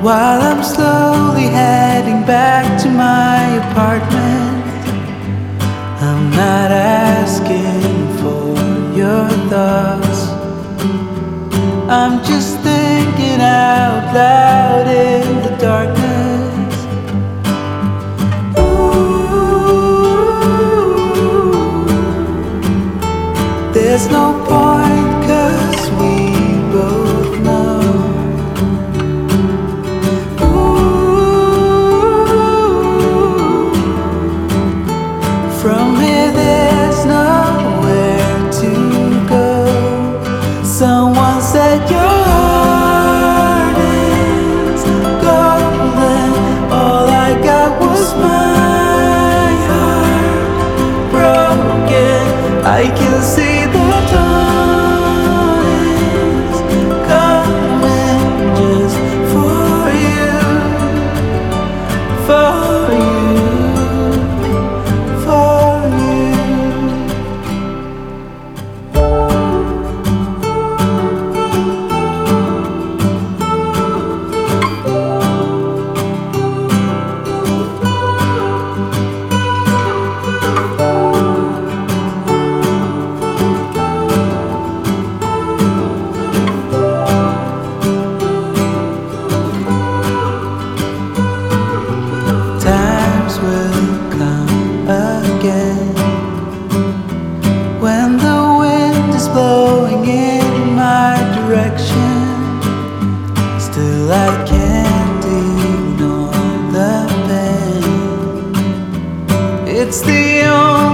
While I'm slowly heading back to my apartment, I'm not asking for your thoughts. I'm just thinking out loud in the darkness. Ooh, there's no point, 'cause we both know. From here there's nowhere to go. Someone said your heart is golden. All I got was my heart broken. I can see the dawn is coming just for you, for you. Times will come again when the wind is blowing in my direction. Still I can't ignore the pain. It's the only